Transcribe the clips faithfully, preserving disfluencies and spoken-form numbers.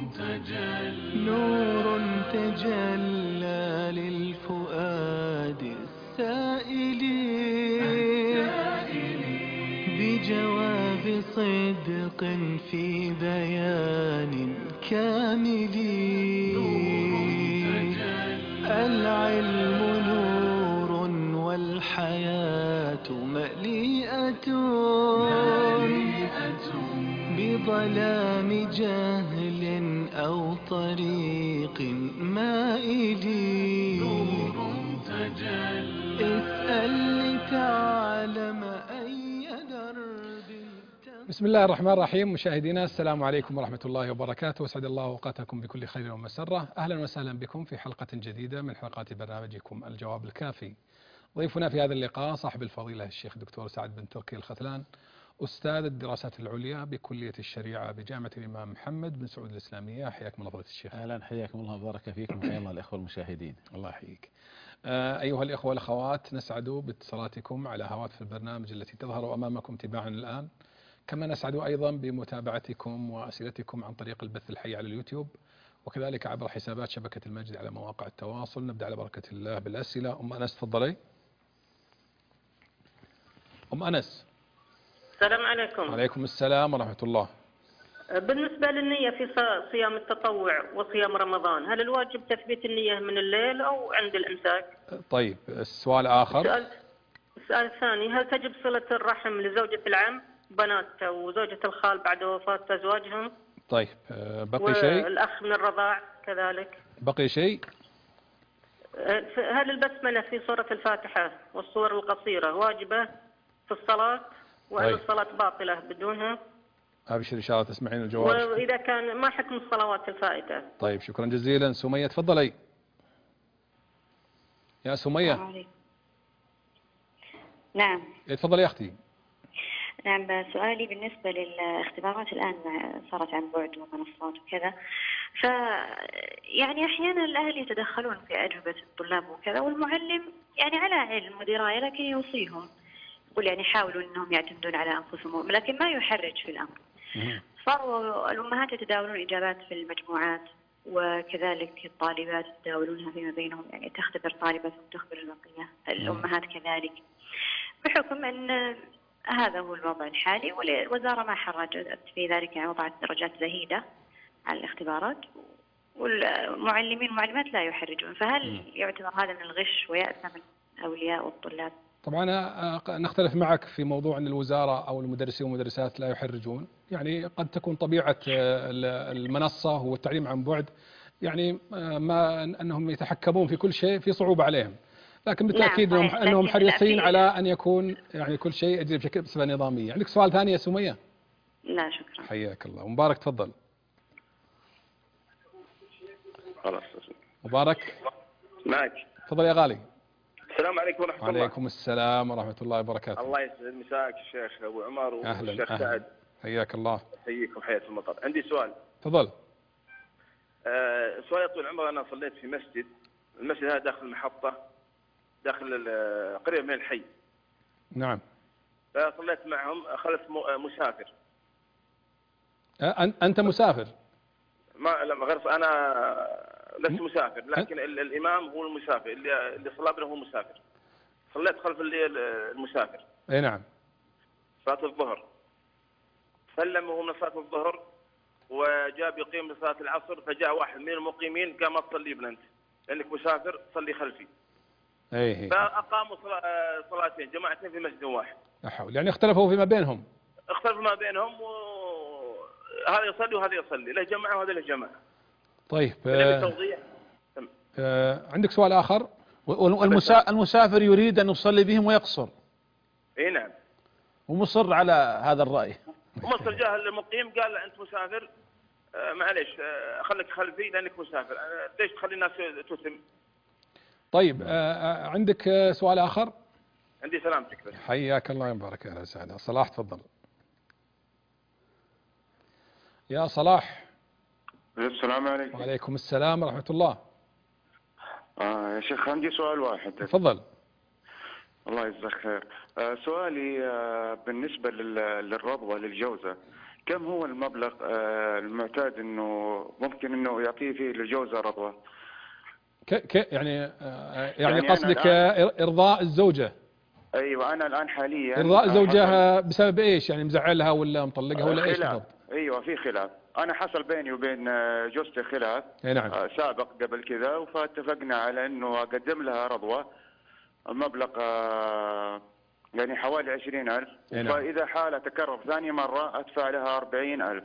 تجلى نور تجلى للفؤاد السائل بجواب صدق في بيان كامل. العلم نور والحياة مليئة بظلام جهل أو طريق مائل. اسأل لتعلم أي درب. بسم الله الرحمن الرحيم. مشاهدينا السلام عليكم ورحمة الله وبركاته، وسعد الله أوقاتكم بكل خير ومسرة. أهلا وسهلا بكم في حلقة جديدة من حلقات برنامجكم الجواب الكافي. ضيفنا في هذا اللقاء صاحب الفضيلة الشيخ الدكتور سعد بن تركي الختلان، أستاذ الدراسات العليا بكلية الشريعة بجامعة الإمام محمد بن سعود الإسلامية. حياكم الله فضيلة الشيخ. أهلا، حياكم الله وبارك فيكم، حيا الله الإخوة المشاهدين. الله يحييك. آه أيها الإخوة والأخوات، نسعد باتصالاتكم على هواتف البرنامج التي تظهر أمامكم تباعا الآن، كما نسعد أيضا بمتابعتكم وأسئلتكم عن طريق البث الحي على اليوتيوب، وكذلك عبر حسابات شبكة المجد على مواقع التواصل. نبدأ على بركة الله بالأسئلة. أم أنس تفضلي. أم أنس. السلام عليكم. وعليكم السلام ورحمة الله. بالنسبة للنية في صيام التطوع وصيام رمضان، هل الواجب تثبيت النية من الليل أو عند الإمساك؟ طيب، السؤال آخر. السؤال, السؤال الثاني، هل تجب صلة الرحم لزوجة العم بنات وزوجة الخال بعد وفاة أزواجهم؟ طيب، بقي شيء؟ والأخ من الرضاع كذلك. بقي شيء؟ هل البسملة في سورة الفاتحة والسور القصيرة واجبة في الصلاة وأن طيب. الصلاة باطلة بدونها؟ أبشر إن شاء الله تسمعين الجواب. وإذا كان ما حكم الصلوات الفائتة؟ طيب، شكرا جزيلا. سمية تفضلي. يا سمية. نعم. تفضلي يا أختي. نعم، سؤالي بالنسبة للاختبارات الآن صارت عن بعد ومنصات وكذا، ف يعني أحيانا الأهل يتدخلون في أجوبة الطلاب وكذا، والمعلم يعني على علم ودراية لكن يوصيهم، يقول يعني حاولوا أنهم يعتمدون على أنفسهم، لكن ما يحرج في الأمر. صاروا الأمهات يتداولون إجابات في المجموعات، وكذلك الطالبات يتداولونها فيما بينهم، يعني تختبر طالبة وتختبر البقية الأمهات كذلك، بحكم أن هذا هو الوضع الحالي، والوزارة ما حرجت في ذلك، يعني وضعت درجات زهيدة على الاختبارات، والمعلمين والمعلمات لا يحرجون، فهل يعتبر هذا من الغش ويأثم الأولياء والطلاب؟ طبعا نختلف معك في موضوع أن الوزارة أو المدرسين والمدرسات لا يحرجون. يعني قد تكون طبيعة المنصة والتعليم عن بعد، يعني ما أنهم يتحكمون في كل شيء في صعوبة عليهم، لكن بالتأكيد نعم، أنهم, أنهم حريصين على أن يكون يعني كل شيء يجري بشكل بصفة نظامية. عندك سؤال ثاني يا سمية؟ لا شكرا. حياك الله. مبارك تفضل. خلاص. مبارك معك. تفضل يا غالي. السلام عليكم ورحمة الله. وعليكم السلام ورحمة الله وبركاته. الله يسعد مساك الشيخ أبو عمر والشيخ أهلا. سعد. حياك الله. حييكم حياة المطر. عندي سؤال. تفضل. آه سؤال طول العمر. أنا صليت في مسجد، المسجد هذا داخل المحطة، داخل قريب من الحي. نعم. فصليت معهم خلف مسافر. أنت مسافر؟ ما لا غير أنا لست مسافر، لكن الإمام هو المسافر، اللي اللي صلى بنا هو مسافر. صليت خلف المسافر. أي نعم. صلاة الظهر. سلم وهو من صلاة الظهر، وجاء يقيم لصلاة العصر، فجاء واحد من المقيمين قام ما تصلي بنا أنت لأنك مسافر، صلي خلفي. أيه. فأقاموا صلاتين جماعتين في مسجد واحد. لا حول. يعني اختلفوا فيما بينهم. اختلفوا ما بينهم، وهذا يصلي وهذا يصلي، له جماعة وهذا له جماعة. طيب. توضيح. آه عندك سؤال آخر؟ المسافر يريد أن يصلي بهم ويقصر. اي نعم. ومصر على هذا الرأي. مصر جاه المقيم قال أنت مسافر، آه معليش، آه خليك خلفي لأنك مسافر، آه ليش تخلي الناس تتم؟ طيب، آه عندك آه سؤال آخر؟ عندي سلامتك بس. حياك الله يبارك. يا سعد. صلاح تفضل. يا صلاح. السلام عليكم. وعليكم السلام ورحمة الله. آه يا شيخ عندي سؤال واحد. تفضل. الله يجزاك خير. آه سؤالي آه بالنسبة للرضوة للجوزة، كم هو المبلغ آه، المعتاد انه ممكن انه يعطيه فيه للجوزة رضوى؟ ك ك يعني آه، يعني يعني أنا قصدك الآن آه، إرضاء الزوجة؟ ايوه انا الان حاليا إرضاء آه، حصل زوجها بسبب إيش؟ يعني مزعلها ولا مطلقها آه، ولا إيش خلاف. بالضبط؟ ايوه في خلاف. انا حصل بيني وبين آه، جوزتي خلاف أي نعم. آه، سابق قبل كذا، فاتفقنا على انه اقدم لها رضوى مبلغ آه، يعني حوالي عشرين ألف، أي نعم. فإذا حالة تكرر ثاني مرة أدفع لها أربعين ألف.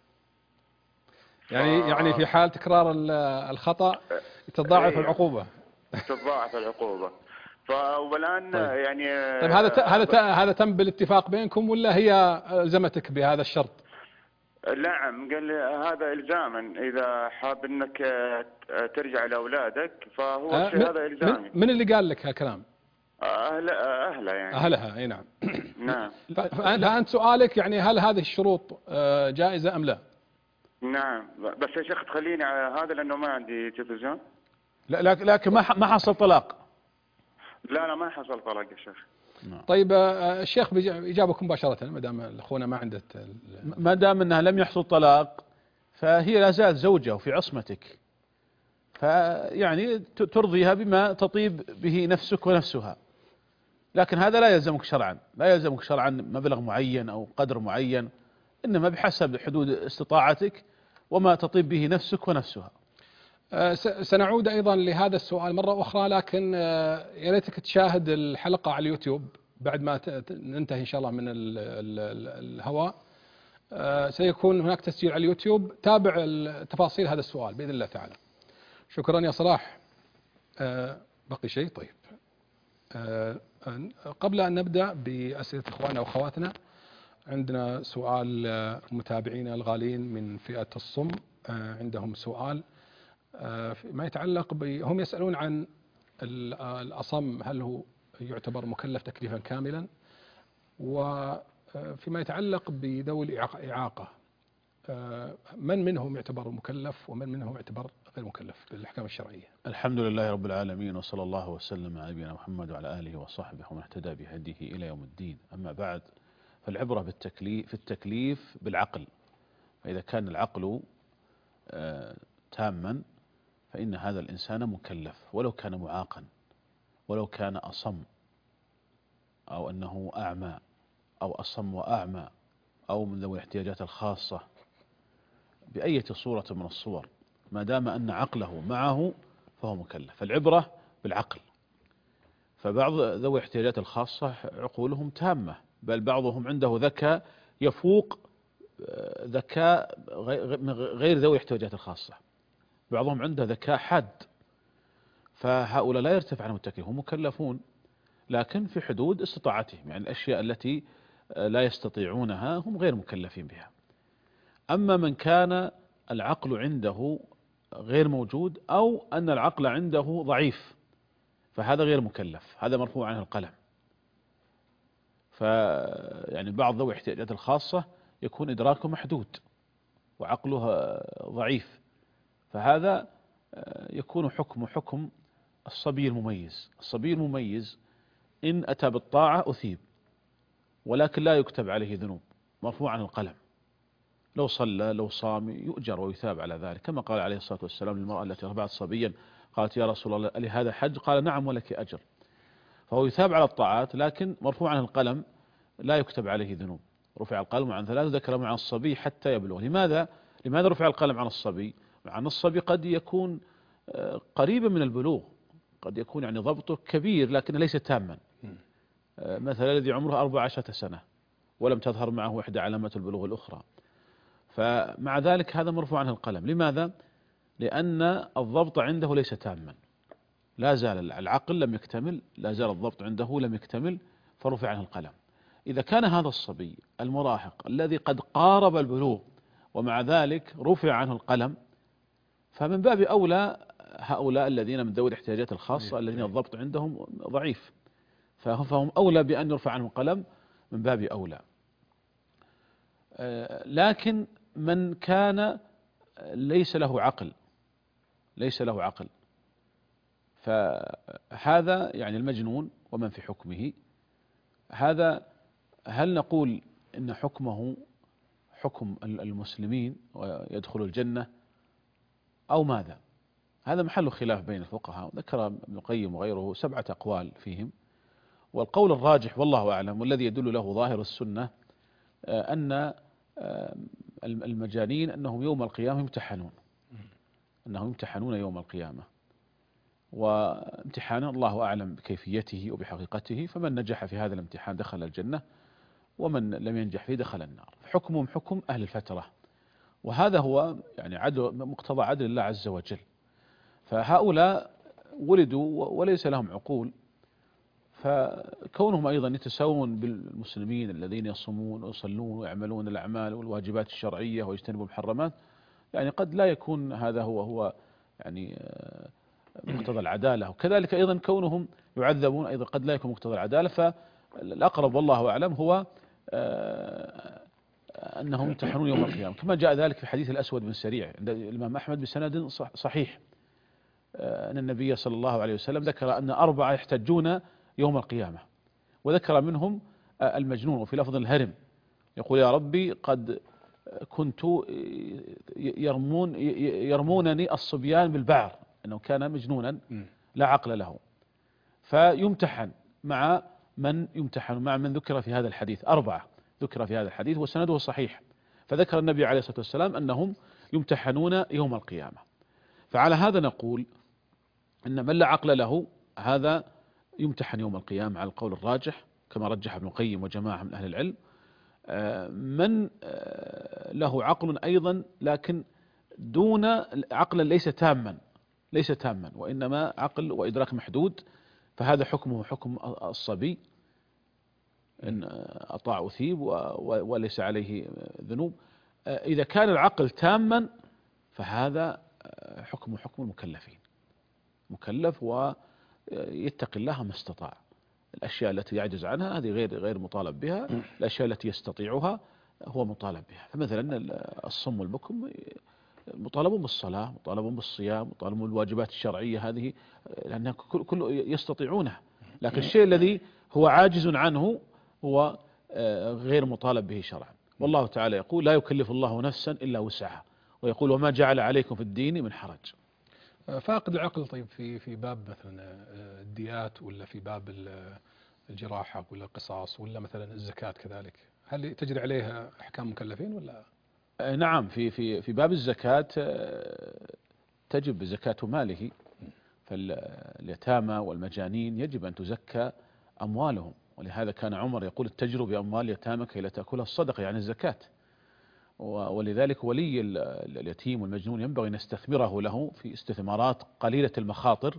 يعني يعني في حال تكرار ال- الخطأ تتضاعف أيوه العقوبة. تتضاعف العقوبة. فالآن طيب. يعني طيب هذا ت- هذا ت- آه، هذا تم بالاتفاق بينكم ولا هي ألزمتك بهذا الشرط؟ نعم قال لي هذا إلزاما، إذا حاب أنك آه، ترجع لأولادك فهو آه، الشيء من هذا من إلزامي. من اللي قال لك هالكلام؟ أهل أهلها يعني. أهلها. أي نعم. نعم ف- فأنت سؤالك يعني هل هذه الشروط آه، جائزة أم لا؟ نعم. بس يا شيخ تخليني على هذا لأنه ما عندي تلفزيون. لا لكن لكن ما ح- ما حصل طلاق. لا لا ما حصل طلاق يا شيخ. طيب آه، الشيخ بيج- يجاوبك مباشرة ما دام اخونا ما عنده ال- ما دام انها لم يحصل طلاق فهي لا زالت زوجة وفي عصمتك، فيعني ت- ترضيها بما تطيب به نفسك ونفسها، لكن هذا لا يلزمك شرعا، لا يلزمك شرعا مبلغ معين او قدر معين، انما بحسب حدود استطاعتك وما تطيب به نفسك ونفسها. آه، س- سنعود أيضا لهذا السؤال مرة أخرى، لكن آه، يا ريتك تشاهد الحلقة على اليوتيوب بعد ما ت- ت- ننتهي إن شاء الله من ال ال ال الهواء. آه، سيكون هناك تسجيل على اليوتيوب، تابع ال- تفاصيل هذا السؤال بإذن الله تعالى. شكرا يا صلاح. آه، بقي شيء؟ طيب. آه، آه، قبل أن نبدأ بأسئلة إخواننا وأخواتنا، عندنا سؤال آه، متابعينا الغالين من فئة الصم. آه، عندهم سؤال آه، ما يتعلق ب... هم يسألون عن ال- آه، الأصم، هل هو يعتبر مكلف تكليفا كاملا؟ وفيما يتعلق بذوي الإعاق- الإعاقة، آه، من منهم يعتبر مكلف ومن منهم يعتبر غير مكلف بالأحكام الشرعية؟ الحمد لله رب العالمين، وصلى الله وسلم على نبينا محمد وعلى آله وصحبه ومن اهتدى بهديه إلى يوم الدين. أما بعد، فالعبرة بالتكليف في التكليف بالعقل، فإذا كان العقل آه، تاما فإن هذا الإنسان مكلف ولو كان معاقا، ولو كان أصم، أو أنه أعمى أو أصم وأعمى أو من ذوي الاحتياجات الخاصة، بأية صورة من الصور، ما دام أن عقله معه فهو مكلف. العبرة بالعقل، فبعض ذوي الاحتياجات الخاصة عقولهم تامة، بل بعضهم عنده ذكاء يفوق آه، ذكاء غي- غير ذوي الاحتياجات الخاصة، بعضهم عنده ذكاء حاد، فهؤلاء لا يرتفع عنهم التكليف، هم مكلفون لكن في حدود استطاعتهم، يعني الأشياء التي لا يستطيعونها هم غير مكلفين بها. أما من كان العقل عنده غير موجود أو أن العقل عنده ضعيف فهذا غير مكلف، هذا مرفوع عنه القلم. فيعني بعض ذوي الاحتياجات الخاصة يكون إدراكه محدود وعقله ضعيف، فهذا يكون حكم حكم الصبي المميز. الصبي المميز إن أتى بالطاعة أثيب، ولكن لا يكتب عليه ذنوب، مرفوع عن القلم. لو صلى لو صام يؤجر ويثاب على ذلك، كما قال عليه الصلاة والسلام للمرأة التي رفعت صبيا قالت يا رسول الله ألي هذا حج؟ قال نعم ولك أجر. فهو يثاب على الطاعات لكن مرفوع عن القلم، لا يكتب عليه ذنوب. رفع القلم عن ثلاث، ذكر مع الصبي حتى يبلغ. لماذا؟ لماذا رفع القلم عن الصبي؟ مع أن الصبي قد يكون قريبا من البلوغ، قد يكون يعني ضبطه كبير لكن ليس تاما. مثلا الذي عمره أربع عشرة سنة ولم تظهر معه إحدى علامات البلوغ الأخرى، فمع ذلك هذا مرفوع عنه القلم. لماذا؟ لأن الضبط عنده ليس تاما، لا زال العقل لم يكتمل، لا زال الضبط عنده لم يكتمل، فرفع عنه القلم. إذا كان هذا الصبي المراهق الذي قد قارب البلوغ ومع ذلك رفع عنه القلم، فمن باب أولى هؤلاء الذين من ذوي الاحتياجات الخاصة الذين الضبط عندهم ضعيف، فهم أولى بأن يرفع عنهم القلم من باب أولى. لكن من كان ليس له عقل، ليس له عقل فهذا يعني المجنون ومن في حكمه، هذا هل نقول إن حكمه حكم المسلمين ويدخلوا الجنة أو ماذا؟ هذا محل خلاف بين الفقهاء. ذكر ابن القيم وغيره سبعة أقوال فيهم، والقول الراجح والله أعلم والذي يدل له ظاهر السنة أن المجانين أنهم يوم القيامة يمتحنون، أنهم يمتحنون يوم القيامة، وامتحانا الله أعلم بكيفيته وبحقيقته، فمن نجح في هذا الامتحان دخل الجنة، ومن لم ينجح فيه دخل النار. حكمهم حكم أهل الفترة، وهذا هو يعني عدل مقتضى عدل الله عز وجل. فهؤلاء ولدوا وليس لهم عقول، فكونهم أيضا يتساوون بالمسلمين الذين يصومون ويصلون ويعملون الأعمال والواجبات الشرعية ويجتنبوا المحرمات، يعني قد لا يكون هذا هو هو يعني مقتضى العدالة. وكذلك أيضا كونهم يعذبون أيضا قد لا يكون مقتضى العدالة. فالأقرب والله أعلم هو أنهم يمتحنون يوم القيامة، كما جاء ذلك في حديث الأسود بن سريع عند الإمام أحمد بسند صحيح أن النبي صلى الله عليه وسلم ذكر أن أربعة يحتجون يوم القيامة، وذكر منهم المجنون، وفي لفظ الهرم يقول يا ربي قد كنت يرمون يرمونني الصبيان بالبعر، أنه كان مجنونا لا عقل له. فيمتحن مع من يمتحن مع من ذكر في هذا الحديث، أربعة ذكر في هذا الحديث وسنده صحيح. فذكر النبي عليه الصلاة والسلام أنهم يمتحنون يوم القيامة. فعلى هذا نقول أن من لا عقل له هذا يمتحن يوم القيامة على القول الراجح، كما رجح ابن القيم وجماعة من أهل العلم. من له عقل أيضا لكن دون عقلا ليس تاما ليس تاما وإنما عقل وإدراك محدود، فهذا حكمه حكم الصبي، إن أطاع أثيب وليس عليه ذنوب. إذا كان العقل تاما فهذا حكمه حكم المكلفين، مكلف ويتقي الله ما استطاع. الأشياء التي يعجز عنها هذه غير غير مطالب بها، الأشياء التي يستطيعها هو مطالب بها. فمثلا الصم والبكم مطالبون بالصلاة، مطالبون بالصيام، مطالبون بالواجبات الشرعية هذه، لأنها كل يستطيعونها، لكن الشيء الذي هو عاجز عنه هو غير مطالب به شرعا. والله تعالى يقول لا يكلف الله نفسا إلا وسعها، ويقول وما جعل عليكم في الدين من حرج. فاقد العقل طيب في في باب مثلا الديات، ولا في باب الجراحة، ولا القصاص، ولا مثلا الزكاة كذلك، هل تجري عليها أحكام مكلفين ولا؟ نعم، في في في باب الزكاة تجب زكاة ماله، فاليتامى والمجانين يجب أن تزكى أموالهم، ولهذا كان عمر يقول اتجروا بأموال اليتامى كي لا تأكلها الصدقة، يعني الزكاة. ولذلك ولي اليتيم والمجنون ينبغي أن نستثمره له في استثمارات قليلة المخاطر،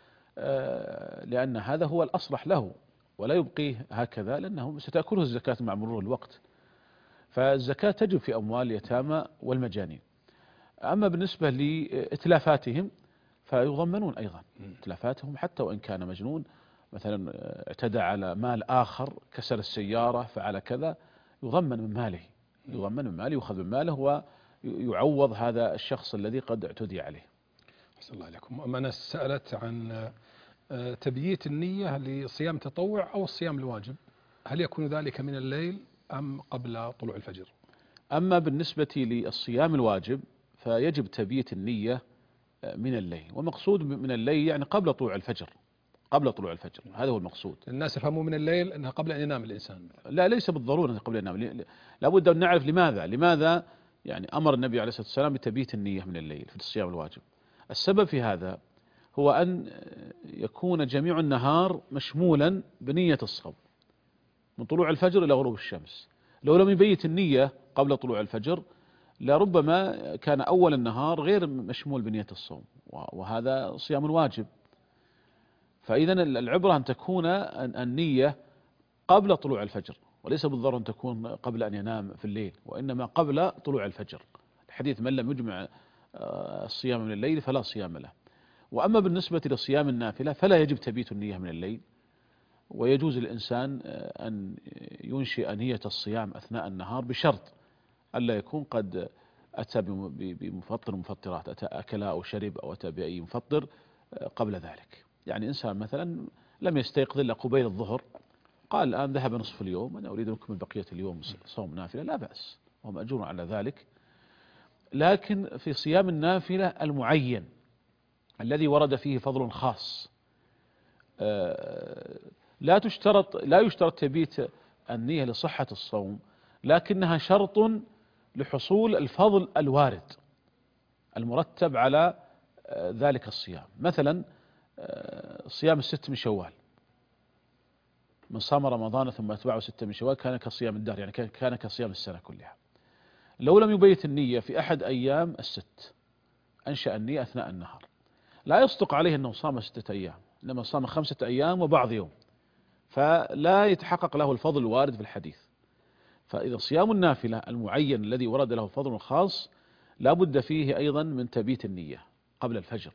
لأن هذا هو الأصلح له، ولا يبقيه هكذا لأنه ستأكله الزكاة مع مرور الوقت. فالزكاة تجب في أموال اليتامى والمجانين. أما بالنسبة لإتلافاتهم فيضمنون أيضا إتلافاتهم، حتى وإن كان مجنون، مثلا اعتدى على مال آخر، كسر السيارة، فعل كذا، يضمن من ماله يضمن من ماله يؤخذ من ماله ويعوض هذا الشخص الذي قد اعتدي عليه. أحسن الله عليكم. أما أنا سألت عن تبييت النية لصيام تطوع أو الصيام الواجب، هل يكون ذلك من الليل أم قبل طلوع الفجر؟ أما بالنسبة للصيام الواجب فيجب تبييت النية من الليل، ومقصود من الليل يعني قبل طلوع الفجر، قبل طلوع الفجر، هذا هو المقصود. الناس يفهمون من الليل أنها قبل أن ينام الإنسان. لا، ليس بالضرورة قبل أن ينام، لابد أن نعرف لماذا لماذا يعني أمر النبي عليه الصلاة والسلام بتبييت النية من الليل في الصيام الواجب. السبب في هذا هو أن يكون جميع النهار مشمولا بنية الصوم من طلوع الفجر إلى غروب الشمس. لو لم يبيت النية قبل طلوع الفجر لربما كان أول النهار غير مشمول بنية الصوم، وهذا صيام واجب. فإذا العبرة أن تكون النية قبل طلوع الفجر، وليس بالضرورة أن تكون قبل أن ينام في الليل، وإنما قبل طلوع الفجر. الحديث من لم يجمع الصيام من الليل فلا صيام له. وأما بالنسبة لصيام النافلة فلا يجب تبييت النية من الليل، ويجوز للإنسان أن ينشئ نية الصيام أثناء النهار بشرط ألا يكون قد أتى بمفطر مفطرات، أتى أكل أو شرب أو أتى بأي مفطر قبل ذلك. يعني إنسان مثلا لم يستيقظ إلا قبيل الظهر، قال الآن ذهب نصف اليوم، أنا أريد أن أكمل بقية اليوم صوم نافلة، لا بأس، ومأجور على ذلك. لكن في صيام النافلة المعين الذي ورد فيه فضل خاص لا تشترط لا يشترط تبيت النية لصحة الصوم، لكنها شرط لحصول الفضل الوارد المرتب على ذلك الصيام. مثلا صيام الست من شوال، من صام رمضان ثم اتبعه ستة من شوال كان كصيام الدهر، يعني كان كصيام السنة كلها. لو لم يبيت النية في أحد أيام الست، أنشأ النية أثناء النهار، لا يصدق عليه أنه صام ستة أيام، إنما صام خمسة أيام وبعض يوم، فلا يتحقق له الفضل الوارد في الحديث. فإذا صيام النافلة المعين الذي ورد له فضل خاص لا بد فيه أيضا من تبيت النية قبل الفجر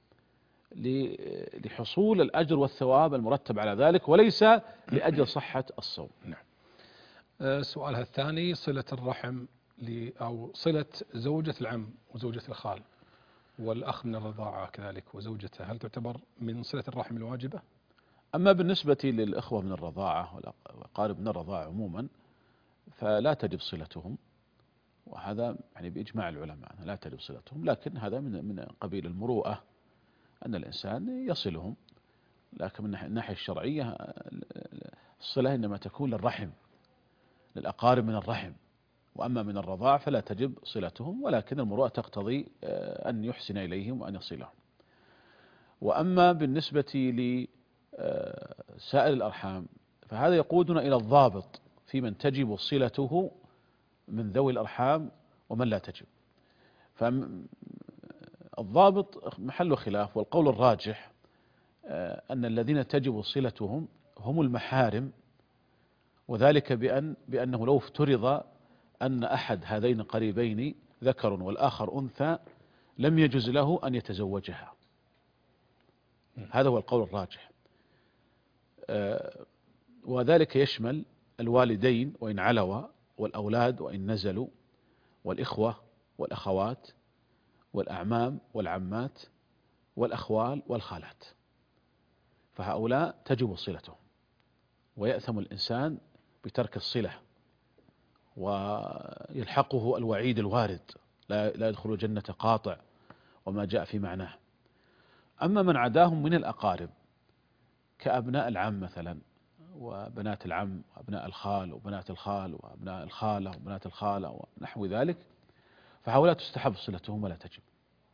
لحصول الأجر والثواب المرتب على ذلك، وليس لأجل صحة الصوم. نعم. سؤالها الثاني: صلة الرحم أو صلة زوجة العم وزوجة الخال والأخ من الرضاعة كذلك وزوجته، هل تعتبر من صلة الرحم الواجبة؟ أما بالنسبة للإخوة من الرضاعة والأقارب من الرضاعة عموما فلا تجب صلتهم، وهذا يعني بإجماع العلماء لا تجب صلتهم، لكن هذا من من قبيل المروءة أن الإنسان يصلهم. لكن من الناحية الشرعية الصلة إنما تكون للرحم، للأقارب من الرحم، وأما من الرضاع فلا تجب صلتهم، ولكن المروءة تقتضي أن يحسن إليهم وأن يصلهم. وأما بالنسبة لسائر الأرحام فهذا يقودنا إلى الضابط في من تجب صلته من ذوي الأرحام ومن لا تجب. فالضابط محل خلاف، والقول الراجح أن الذين تجب صلتهم هم المحارم، وذلك بأن بأنه لو افترض أن أحد هذين القريبين ذكر والآخر أنثى لم يجوز له أن يتزوجها. هذا هو القول الراجح، وذلك يشمل الوالدين وإن علوا، والأولاد وإن نزلوا، والإخوة والأخوات، والأعمام والعمات، والأخوال والخالات، فهؤلاء تجب صلتهم، ويأثم الإنسان بترك الصلة ويلحقه الوعيد الوارد لا يدخل جنة قاطع وما جاء في معناه. أما من عداهم من الأقارب كأبناء العم مثلا، وبنات العم، وأبناء الخال، وبنات الخال، وأبناء الخالة، وبنات الخالة، ونحو ذلك، فهؤلاء تستحب صلتهم ولا تجب.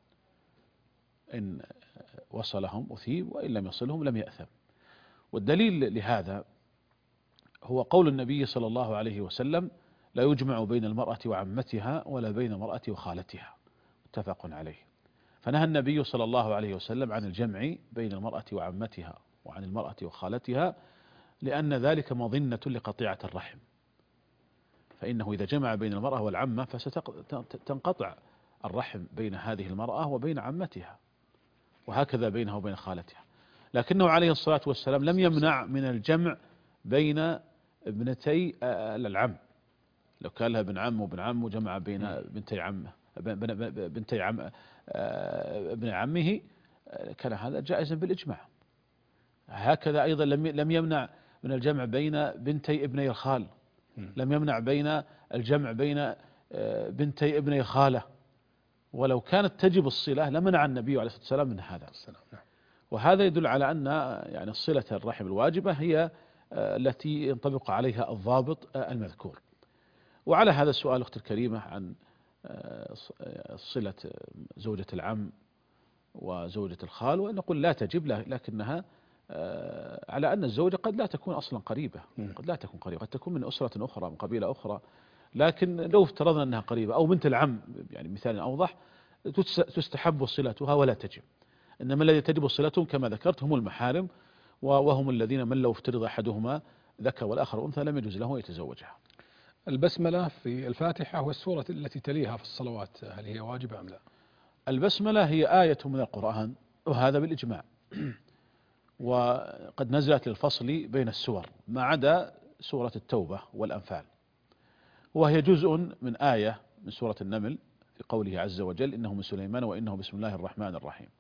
إن وصلهم أثيب، وإن لم يصلهم لم يأثم. والدليل لهذا هو قول النبي صلى الله عليه وسلم: لا يجمع بين المرأة وعمتها ولا بين المرأة وخالتها، متفق عليه. فنهى النبي صلى الله عليه وسلم عن الجمع بين المرأة وعمتها وعن المرأة وخالتها، لأن ذلك مظنة لقطيعة الرحم، فإنه إذا جمع بين المرأة والعمة فستنقطع الرحم بين هذه المرأة وبين عمتها، وهكذا بينها وبين خالتها. لكنه عليه الصلاة والسلام لم يمنع من الجمع بين ابنتي العم، لو كان لها ابن عم وابن عم وجمع بين بنتي عمه بنتي عم ابن عمه كان هذا جائزا بالإجماع. هكذا أيضا لم لم يمنع من الجمع بين بنتي ابني الخال، لم يمنع بين الجمع بين بنتي ابني الخالة، ولو كانت تجب الصلة لمنع النبي عليه الصلاة والسلام من هذا. وهذا يدل على أن يعني الصلة الرحم الواجبة هي التي ينطبق عليها الضابط المذكور. وعلى هذا السؤال أختي الكريمة عن صلة زوجة العم وزوجة الخال، ونقول لا تجب، لكنها على أن الزوجة قد لا تكون أصلا قريبة، قد لا تكون قريبة، قد تكون من أسرة أخرى من قبيلة أخرى، لكن لو افترضنا أنها قريبة، أو بنت العم يعني مثال أوضح، تستحب صلتها ولا تجب. إنما الذي تجب صلتهم كما ذكرت هم المحارم، وهم الذين من لو افترض أحدهما ذكر والآخر أنثى لم يجوز له يتزوجها. البسملة في الفاتحة والسورة التي تليها في الصلوات هل هي واجبة أم لا؟ البسملة هي آية من القرآن، وهذا بالإجماع، وقد نزلت للفصل بين السور ما عدا سورة التوبة والأنفال، وهي جزء من آية من سورة النمل في قوله عز وجل: إنه من سليمان وإنه بسم الله الرحمن الرحيم.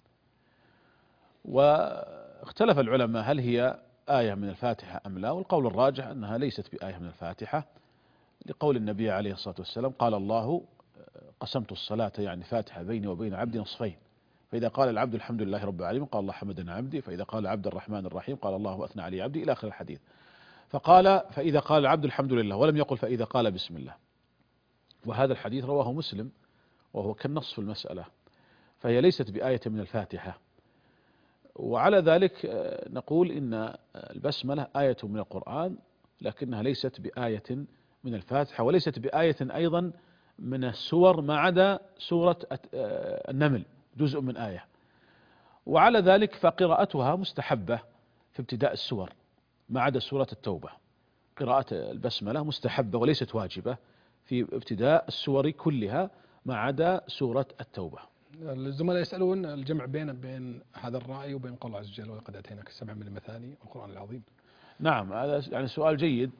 واختلف العلماء هل هي آية من الفاتحة أم لا، والقول الراجح أنها ليست بآية من الفاتحة، لقول النبي عليه الصلاة والسلام قال الله قسمت الصلاة يعني فاتحة بيني وبين عبدي نصفين، فإذا قال العبد الحمد لله رب العالمين قال الله حمدنا عبدي، فإذا قال عبد الرحمن الرحيم قال الله أثنى علي عبدي، إلى آخر الحديث. فقال فإذا قال العبد الحمد لله ولم يقل فإذا قال بسم الله، وهذا الحديث رواه مسلم وهو كالنص في المسألة، فهي ليست بآية من الفاتحة. وعلى ذلك نقول إن البسملة آية من القرآن لكنها ليست بآية من الفاتحة، وليست بآية أيضا من السور ما عدا سورة النمل جزء من آية. وعلى ذلك فقراءتها مستحبة في ابتداء السور ما عدا سورة التوبة، قراءة البسملة مستحبة وليست واجبة في ابتداء السور كلها ما عدا سورة التوبة. الزملاء يسألون الجمع بين بين هذا الرأي وبين قول الله عز وجل ولقد أتيناك السبع من المثاني والقرآن العظيم. نعم، هذا يعني سؤال جيد.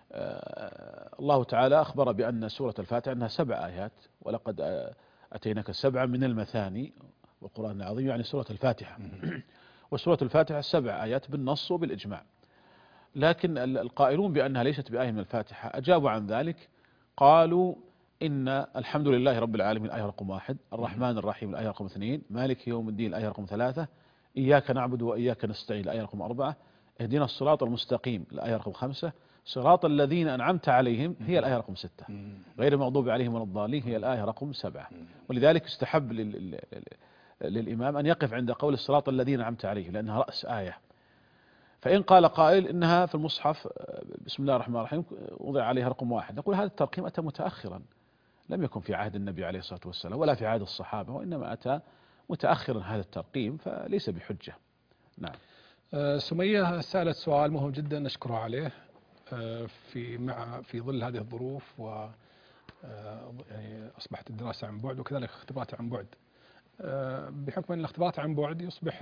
آه الله تعالى أخبر بأن سورة الفاتحة أنها سبع آيات، ولقد أتيناك السبع من المثاني والقرآن العظيم، يعني سورة الفاتحة. وسورة الفاتحة سبع آيات بالنص وبالإجماع، لكن القائلون بأنها ليست بآية من الفاتحة أجابوا عن ذلك، قالوا إن الحمد لله رب العالمين الآية رقم واحد، الرحمن الرحيم الآية رقم اثنين، مالك يوم الدين الآية رقم ثلاثة، إياك نعبد وإياك نستعين الآية رقم أربعة، اهدنا الصراط المستقيم الآية رقم خمسة، صراط الذين أنعمت عليهم هي الآية رقم ستة، غير المغضوب عليهم ولا الضالين هي الآية رقم سبعة. ولذلك استحب لل... للإمام أن يقف عند قول الصراط الذين أنعمت عليهم لأنها رأس آية. فإن قال قائل إنها في المصحف بسم الله الرحمن الرحيم وضع عليها رقم واحد، نقول هذا الترقيم أتى متأخرا، لم يكن في عهد النبي عليه الصلاة والسلام ولا في عهد الصحابة، وإنما أتى متأخرا هذا الترقيم، فليس بحجة. نعم. أه سمية سألت سؤال مهم جدا نشكرها عليه أه في مع في ظل هذه الظروف، و أه يعني أصبحت الدراسة عن بعد وكذلك اختبارات عن بعد. أه بحكم أن الاختبارات عن بعد يصبح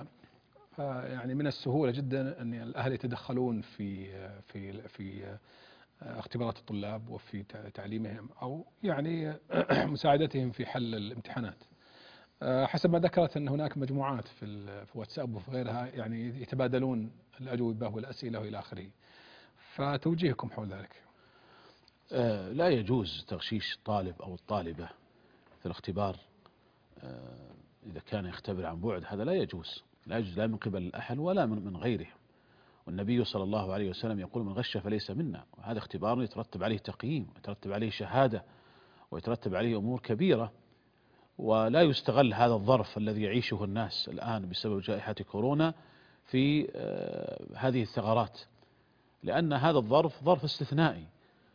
يعني من السهولة جدا أن الأهل يتدخلون في في في اختبارات الطلاب وفي تعليمهم أو يعني مساعدتهم في حل الامتحانات. حسب ما ذكرت أن هناك مجموعات في في واتساب وفي غيرها يعني يتبادلون الأجوبة والأسئلة وإلى آخره، فتوجيهكم حول ذلك. لا يجوز تغشيش الطالب أو الطالبة في الاختبار إذا كان يختبر عن بعد، هذا لا يجوز، لا يجوز لا من قبل الأهل ولا من من غيره. والنبي صلى الله عليه وسلم يقول من غش فليس منا، وهذا اختبار يترتب عليه تقييم ويترتب عليه شهادة ويترتب عليه أمور كبيرة، ولا يستغل هذا الظرف الذي يعيشه الناس الآن بسبب جائحة كورونا في هذه الثغرات، لأن هذا الظرف ظرف استثنائي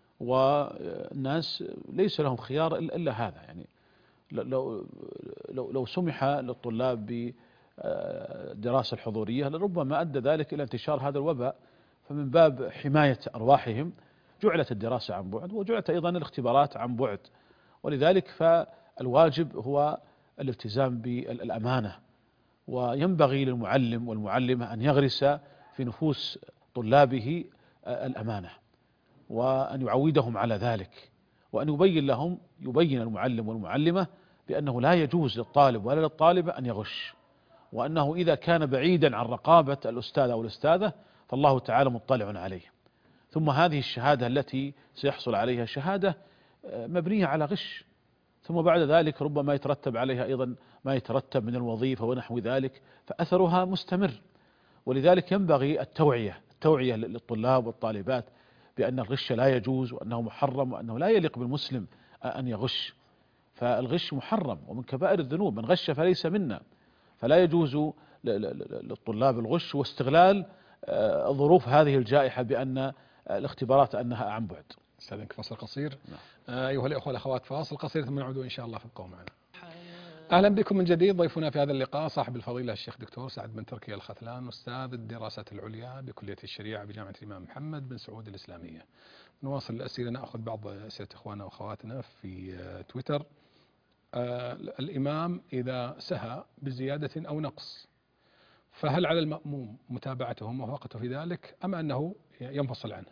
والناس ليس لهم خيار إلا هذا. يعني لو لو لو سمح للطلاب ب الدراسة الحضورية لربما أدى ذلك إلى انتشار هذا الوباء، فمن باب حماية أرواحهم جعلت الدراسة عن بعد وجعلت أيضا الاختبارات عن بعد. ولذلك فالواجب هو الالتزام بالأمانة، وينبغي للمعلم والمعلمة أن يغرس في نفوس طلابه الأمانة وأن يعودهم على ذلك، وأن يبين لهم يبين المعلم والمعلمة بأنه لا يجوز للطالب ولا للطالبة أن يغش، وأنه إذا كان بعيدا عن رقابة الأستاذ أو الأستاذة فالله تعالى مطلع عليه. ثم هذه الشهادة التي سيحصل عليها شهادة مبنية على غش، ثم بعد ذلك ربما يترتب عليها أيضا ما يترتب من الوظيفة ونحو ذلك، فأثرها مستمر. ولذلك ينبغي التوعية التوعية للطلاب والطالبات بأن الغش لا يجوز وأنه محرم وأنه لا يليق بالمسلم أن يغش، فالغش محرم ومن كبائر الذنوب، من غش فليس منا، فلا يجوز للطلاب الغش واستغلال ظروف هذه الجائحة بأن الاختبارات أنها عن بعد. استاذنك فاصل قصير. نعم. أيها الأخوة والأخوات فاصل قصير ثم نعود إن شاء الله، فابقوا معنا. أهلا بكم من جديد. ضيفنا في هذا اللقاء صاحب الفضيلة الشيخ دكتور سعد بن تركي الخثلان، أستاذ الدراسات العليا بكلية الشريعة بجامعة الإمام محمد بن سعود الإسلامية. نواصل الأسئلة، نأخذ بعض أسئلة إخواننا وأخواتنا في تويتر. آه الإمام إذا سهى بزيادة أو نقص فهل على المأموم متابعته وموافقته في ذلك أم أنه ينفصل عنه؟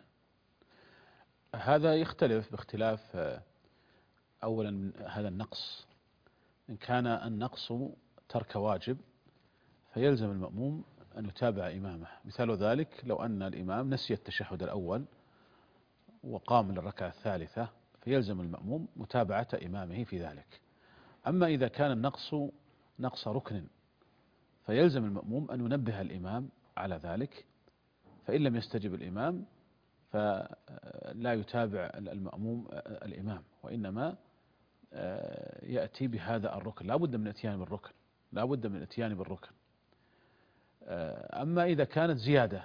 هذا يختلف باختلاف أولا هذا النقص، إن كان النقص ترك واجب فيلزم المأموم أن يتابع إمامه. مثال ذلك لو أن الإمام نسي التشهد الأول وقام للركعة الثالثة فيلزم المأموم متابعة إمامه في ذلك. أما إذا كان النقص نقص ركن فيلزم المأموم أن ينبه الإمام على ذلك، فإن لم يستجب الإمام فلا يتابع المأموم الإمام، وإنما يأتي بهذا الركن، لا بد من الاتيان بالركن، لا بد من الاتيان بالركن. أما إذا كانت زيادة،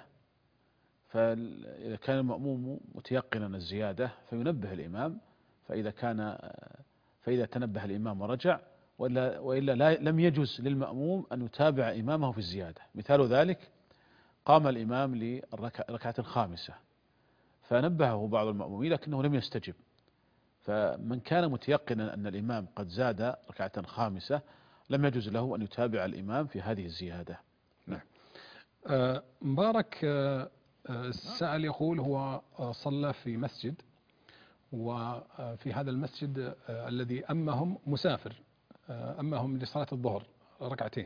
فإذا كان المأموم متيقنا الزيادة فينبه الإمام، فإذا كان فإذا تنبه الإمام ورجع، وإلا وإلا لا لم يجوز للمأموم أن يتابع إمامه في الزيادة. مثال ذلك قام الإمام للركعة الخامسة فنبهه بعض المأمومين لكنه لم يستجب، فمن كان متيقنا أن الإمام قد زاد ركعة خامسة لم يجوز له أن يتابع الإمام في هذه الزيادة. نعم. آه مبارك آه السائل يقول هو صلى في مسجد، وفي هذا المسجد آه الذي أمهم مسافر، آه أمهم لصلاة الظهر ركعتين،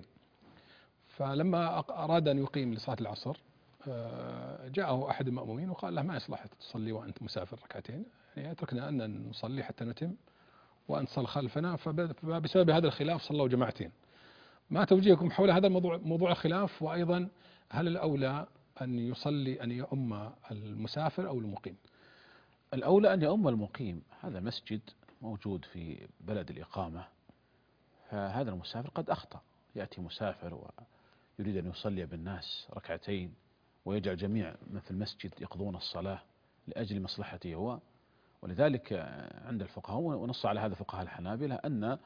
فلما أراد أن يقيم لصلاة العصر آه جاءه أحد المأمومين وقال له ما يصلح تصلي وأنت مسافر ركعتين، يعني اتركنا أن نصلي حتى نتم وأنت صل خلفنا، فبسبب هذا الخلاف صلوا جماعتين. ما توجيهكم حول هذا الموضوع، موضوع الخلاف، وأيضا هل الأولى أن يصلي أن يؤم المسافر أو المقيم؟ الأولى أن يؤم المقيم، هذا مسجد موجود في بلد الإقامة، فهذا المسافر قد أخطأ، يأتي مسافر ويريد أن يصلي بالناس ركعتين ويجعل جميع من في المسجد يقضون الصلاة لأجل مصلحته هو، ولذلك عند الفقهاء ونص على هذا فقهاء الحنابلة أن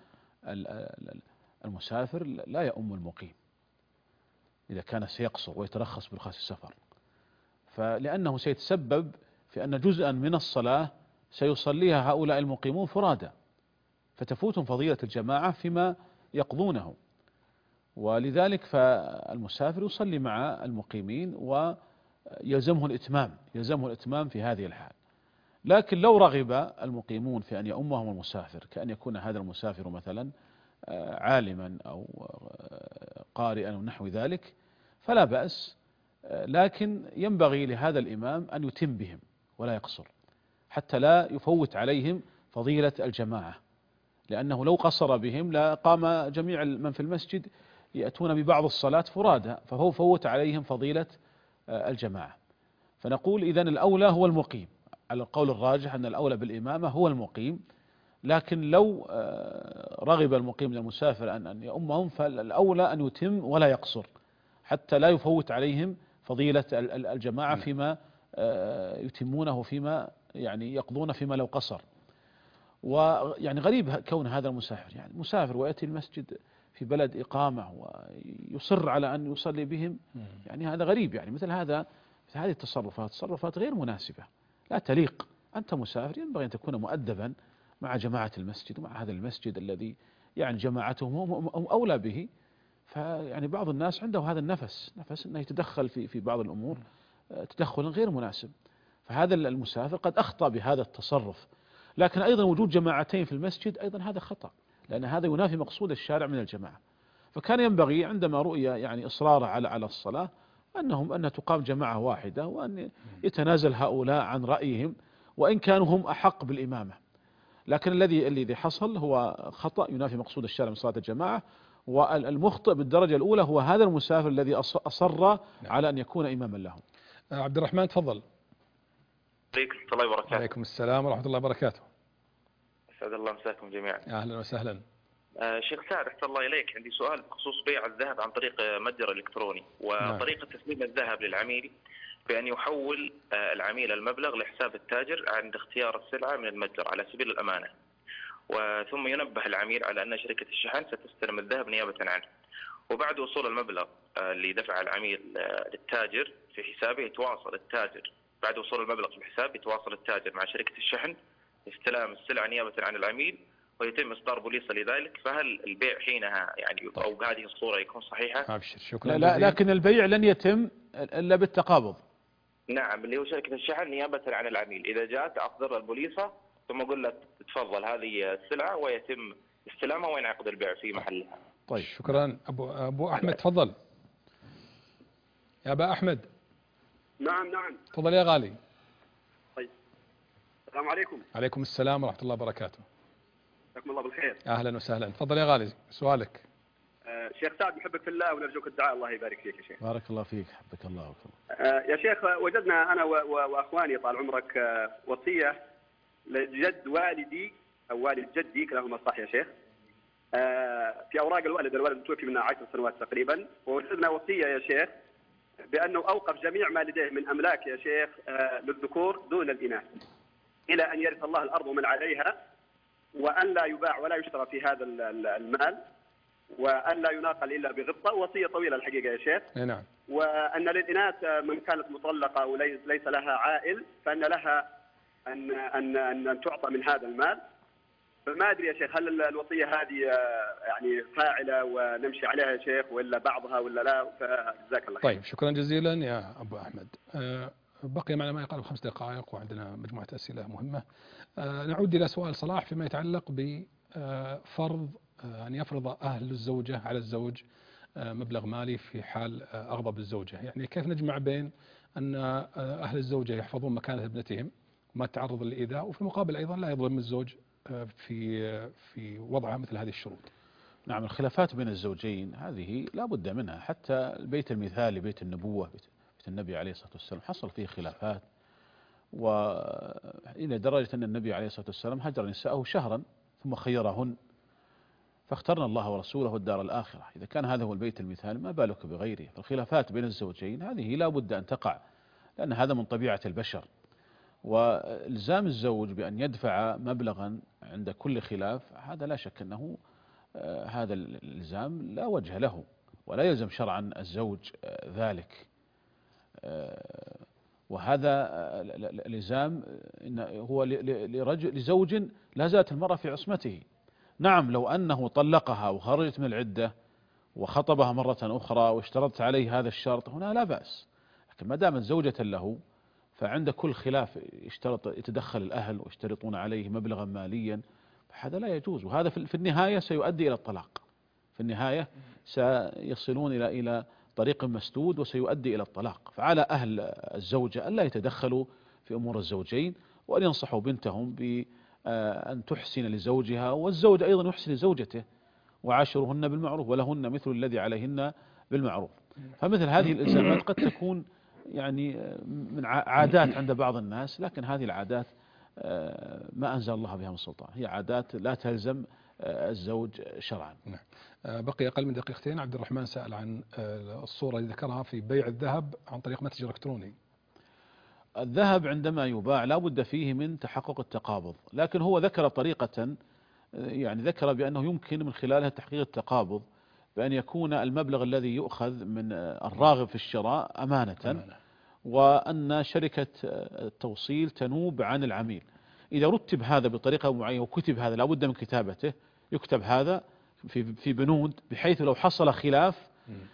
المسافر لا يؤم المقيم إذا كان سيقصر ويترخص برخص السفر، فلأنه سيتسبب في أن جزءا من الصلاة سيصليها هؤلاء المقيمون فرادى، فتفوتهم فضيلة الجماعة فيما يقضونه، ولذلك فالمسافر يصلي مع المقيمين ويلزمه الإتمام، يلزمه الإتمام في هذه الحال. لكن لو رغب المقيمون في أن يؤمهم المسافر، كأن يكون هذا المسافر مثلا عالما أو قارئا أو نحو ذلك، فلا بأس، لكن ينبغي لهذا الإمام أن يتم بهم ولا يقصر حتى لا يفوت عليهم فضيلة الجماعة، لأنه لو قصر بهم لقام جميع من في المسجد يأتون ببعض الصلاة فرادى، فهو فوت عليهم فضيلة الجماعة. فنقول إذن الأولى هو المقيم، على القول الراجح أن الأولى بالإمامة هو المقيم، لكن لو رغب المقيم للمسافر أن يؤمهم فالأولى أن يتم ولا يقصر حتى لا يفوت عليهم فضيلة الجماعة فيما يتمونه فيما يعني يقضون فيما لو قصر. ويعني غريب كون هذا المسافر يعني مسافر ويأتي المسجد في بلد إقامة ويصر على أن يصلي بهم، يعني هذا غريب، يعني مثل هذا مثل هذه التصرفات تصرفات غير مناسبة لا تليق. أنت مسافر ينبغي أن تكون مؤدبا مع جماعة المسجد ومع هذا المسجد الذي يعني جماعتهم هم أولى به. فيعني بعض الناس عنده هذا النفس نفس أنه يتدخل في في بعض الأمور تدخلا غير مناسب، فهذا المسافر قد أخطأ بهذا التصرف. لكن أيضا وجود جماعتين في المسجد أيضا هذا خطأ، لأن هذا ينافي مقصود الشارع من الجماعة. فكان ينبغي عندما رؤي يعني إصرار على على الصلاة أنهم أن تقام جماعة واحدة، وأن يتنازل هؤلاء عن رأيهم وإن كانوا هم أحق بالإمامة. لكن الذي الذي حصل هو خطأ ينافي مقصود الشارع من صلاة الجماعة، والمخطئ بالدرجة الأولى هو هذا المسافر الذي أصر على أن يكون إماما لهم. عبد الرحمن تفضل. عليكم الله وبركاته. عليكم السلام ورحمة الله وبركاته. أسعد الله مساكم جميعا. أهلا وسهلا. آه شيخ سعد أحسن الله إليك، عندي سؤال بخصوص بيع الذهب عن طريق متجر إلكتروني وطريقة تسليم الذهب للعميل، بأن يحول آه العميل المبلغ لحساب التاجر عند اختيار السلعة من المتجر على سبيل الأمانة، وثم ينبه العميل على أن شركة الشحن ستستلم الذهب نيابة عنه، وبعد وصول المبلغ آه اللي دفع العميل آه للتاجر في حسابه يتواصل التاجر بعد وصول المبلغ في الحساب يتواصل التاجر مع شركة الشحن لاستلام السلعة نيابة عن العميل ويتم إصدار بوليصة لذلك. فهل البيع حينها يعني أو بهذه الصورة يكون صحيحة؟ أبشر شكرا. لا لكن البيع لن يتم إلا بالتقابض. نعم، اللي هو شركة الشحن نيابة عن العميل إذا جاءت أصدر البوليصة ثم أقول لك تفضل هذه السلعة ويتم استلامها وينعقد البيع في محلها. طيب شكرا. أبو أبو أحمد تفضل. يا أبا أحمد. نعم نعم تفضل يا غالي. طيب السلام عليكم. عليكم السلام ورحمة الله وبركاته. جزاكم الله بالخير. أهلا وسهلا، تفضل يا غالي سؤالك. آه شيخ سعد نحبك في الله ونرجوك الدعاء، الله يبارك فيك يا شيخ. بارك الله فيك، حبك الله وكرمك. آه يا شيخ، وجدنا أنا وأخواني طال عمرك آه وصية لجد والدي أو والد جدي كلاهما صح يا شيخ، آه في أوراق الوالد، الوالد توفي من عشر سنوات تقريبا، ووجدنا وصية يا شيخ بأنه أوقف جميع ما لديه من أملاك يا شيخ آه للذكور دون الإناث إلى أن يرث الله الأرض ومن عليها، وأن لا يباع ولا يشترى في هذا المال، وأن لا يناقل إلا بغبطة. وصية طويلة الحقيقة يا شيخ. نعم. وأن للإناث من كانت مطلقة وليس لها عائل فإن لها أن أن أن, أن تعطى من هذا المال. فما أدري يا شيخ هل الوصية هذه يعني فاعلة ونمشي عليها يا شيخ ولا بعضها ولا لا؟ فجزاك الله خير. طيب شكرا جزيلا يا أبو أحمد. أه بقي معنا ما يقارب خمس دقائق وعندنا مجموعة أسئلة مهمة. أه نعود إلى سؤال صلاح فيما يتعلق بفرض أن يفرض أهل الزوجة على الزوج مبلغ مالي في حال أغضب الزوجة. يعني كيف نجمع بين أن أهل الزوجة يحفظون مكانة ابنتهم وما تعرض للإيذاء، وفي المقابل أيضا لا يظلم الزوج في في وضعها مثل هذه الشروط. نعم، الخلافات بين الزوجين هذه لا بد منها، حتى البيت المثالي بيت النبوة بيت النبي عليه الصلاة والسلام حصل فيه خلافات، وإلى درجة أن النبي عليه الصلاة والسلام هجر نساءه شهرا ثم خيرهن، فاخترنا الله ورسوله الدار الآخرة. إذا كان هذا هو البيت المثالي ما بالك بغيره. فالخلافات بين الزوجين هذه لا بد أن تقع، لأن هذا من طبيعة البشر، والزام الزوج بأن يدفع مبلغا عند كل خلاف هذا لا شك أنه آه هذا الإلزام لا وجه له، ولا يلزم شرعا الزوج آه ذلك. آه وهذا آه الإلزام هو لرجل لزوج لا زالت المرأة في عصمته. نعم، لو أنه طلقها وخرجت من العدة وخطبها مرة أخرى واشترطت عليه هذا الشرط هنا لا بأس، لكن ما دامت زوجة له فعند كل خلاف يشترط يتدخل الأهل ويشترطون عليه مبلغا ماليا، هذا لا يجوز، وهذا في النهاية سيؤدي إلى الطلاق. في النهاية سيصلون إلى إلى طريق مسدود وسيؤدي إلى الطلاق. فعلى أهل الزوجة ألا يتدخلوا في أمور الزوجين، وأن ينصحوا بنتهم بأن تحسن لزوجها، والزوج أيضا يحسن لزوجته، وعاشرهن بالمعروف ولهن مثل الذي عليهن بالمعروف. فمثل هذه الإلزامات قد تكون يعني من عادات عند بعض الناس، لكن هذه العادات ما أنزل الله بها من سلطان، هي عادات لا تلزم الزوج شرعا. نعم. بقي أقل من دقيقتين. عبد الرحمن سأل عن الصورة اللي ذكرها في بيع الذهب عن طريق متجر إلكتروني. الذهب عندما يباع لا بد فيه من تحقق التقابض، لكن هو ذكر طريقة، يعني ذكر بأنه يمكن من خلالها تحقيق التقابض بأن يكون المبلغ الذي يؤخذ من الراغب في الشراء أمانة, أمانة. وأن شركة التوصيل تنوب عن العميل. إذا رتب هذا بطريقة معينة وكتب هذا لا بد من كتابته، يكتب هذا في في بنود بحيث لو حصل خلاف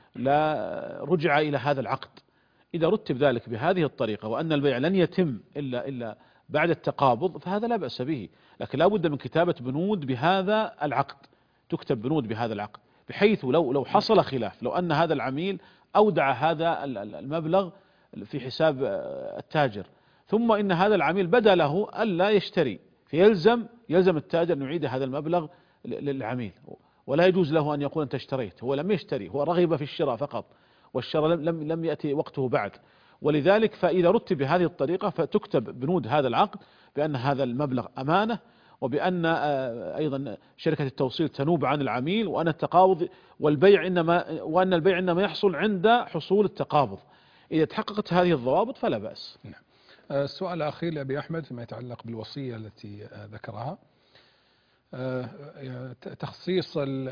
لا رجع إلى هذا العقد. إذا رتب ذلك بهذه الطريقة وأن البيع لن يتم إلا إلا بعد التقابض فهذا لا بأس به، لكن لا بد من كتابة بنود بهذا العقد، تكتب بنود بهذا العقد بحيث لو لو حصل خلاف، لو أن هذا العميل أودع هذا المبلغ في حساب التاجر ثم إن هذا العميل بدا له ألا يشتري، فيلزم يلزم التاجر أن يعيد هذا المبلغ للعميل، ولا يجوز له أن يقول أنت اشتريت، هو لم يشتري، هو رغب في الشراء فقط، والشراء لم لم يأتي وقته بعد. ولذلك فإذا رتب بهذه الطريقة فتكتب بنود هذا العقد بأن هذا المبلغ أمانة، وبأن أيضا شركة التوصيل تنوب عن العميل، وأن التقابض والبيع إنما وأن البيع إنما يحصل عند حصول التقابض. إذا تحققت هذه الضوابط فلا بأس. نعم. السؤال الأخير لأبي أحمد فيما يتعلق بالوصية التي ذكرها، تخصيص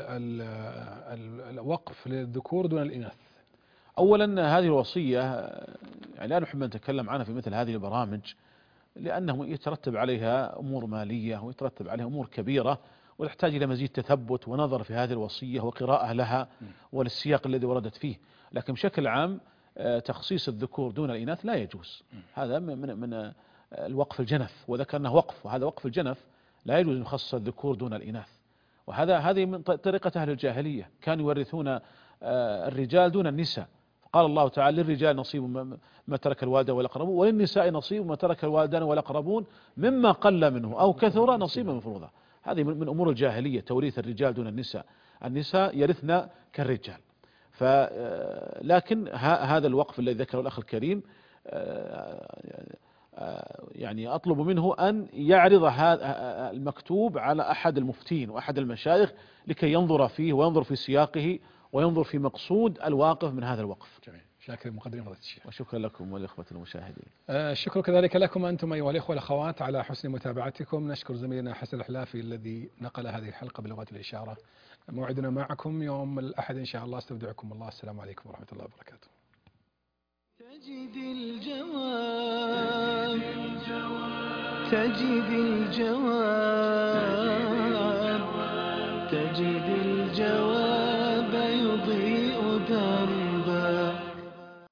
الوقف للذكور دون الإناث. أولا هذه الوصية يعني لا نحب أن نتكلم عنها في مثل هذه البرامج، لأنه يترتب عليها أمور مالية ويترتب عليها أمور كبيرة، وتحتاج إلى مزيد تثبت ونظر في هذه الوصية وقراءة لها وللسياق الذي وردت فيه. لكن بشكل عام تخصيص الذكور دون الإناث لا يجوز، هذا من من الوقف الجنف، وذكرنا وقف، وهذا وقف الجنف لا يجوز أن يخصص الذكور دون الإناث. وهذا هذه من طريقة أهل الجاهلية، كانوا يورثون الرجال دون النساء، قال الله تعالى للرجال نصيب مما ترك الوالدان والأقربون وللنساء نصيب مما ترك الوالدان والأقربون مما قل منه أو كثر نصيبا مفروضا. هذه من أمور الجاهلية، توريث الرجال دون النساء، النساء يرثن كالرجال. فلكن هذا الوقف الذي ذكره الأخ الكريم يعني أطلب منه أن يعرض هذا المكتوب على أحد المفتين وأحد المشايخ لكي ينظر فيه وينظر في سياقه وينظر في مقصود الواقف من هذا الوقف. جميل. شاكر مقدم فضيلة الشيخ. وشكرا لكم والإخوة المشاهدين. الشكر كذلك لكم أنتم أيها الإخوة والأخوات على حسن متابعتكم. نشكر زميلنا حسن الحلافي الذي نقل هذه الحلقة بلغة الإشارة. موعدنا معكم يوم الأحد إن شاء الله. استودعكم الله. السلام عليكم ورحمة الله وبركاته. تجد الجواب تجد الجواب تجد الجواب